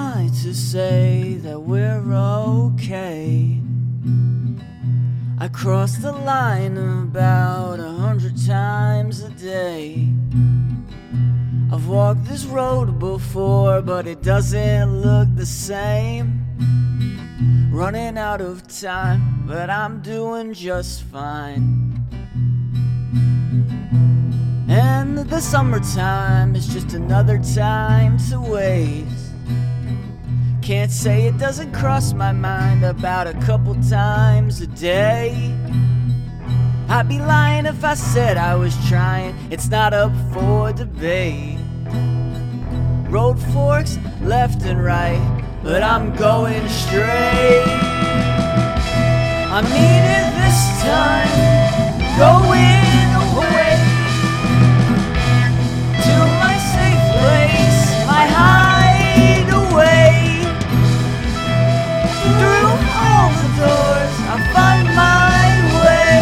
I to say that we're okay? I cross the line about 100 times a day. I've walked this road before, but it doesn't look the same. Running out of time, but I'm doing just fine. And the summertime is just another time to waste. Can't say it doesn't cross my mind about a couple times a day. I'd be lying if I said I was trying, it's not up for debate. Road forks left and right, but I'm going straight. I mean it this time, going away to my safe place, my hideaway. Through all the doors, I find my way.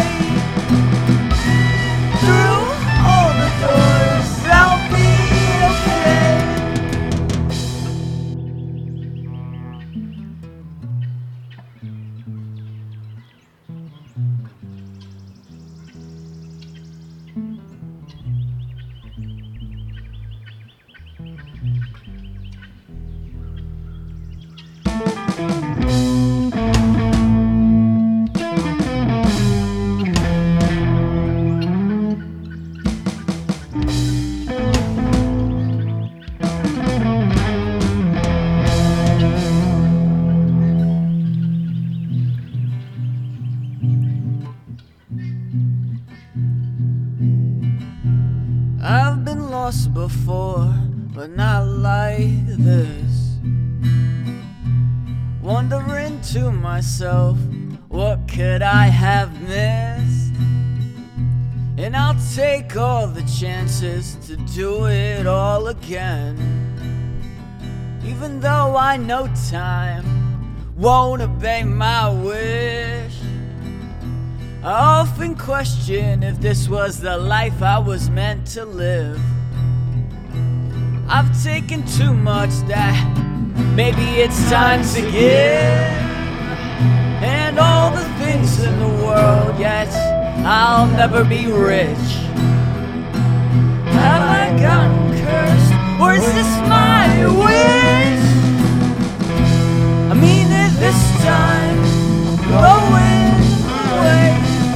Through all the doors, I'll be okay. I've been lost before, but not like this. Wondering to myself, what could I have missed? And I'll take all the chances to do it all again. Even though I know time won't obey my wish. I often question if this was the life I was meant to live. I've taken too much that maybe it's time to give. And all the things in the world, yet I'll never be rich. Have I gotten cursed, or is this my wish? I mean it this time, I'm going away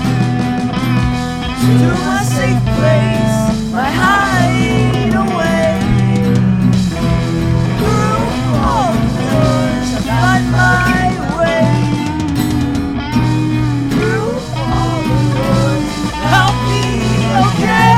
to my safe place, my hideaway. Through all the doors, I find my way. Through all the doors, I'll be okay.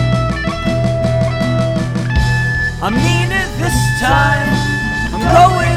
I mean it this time, I'm going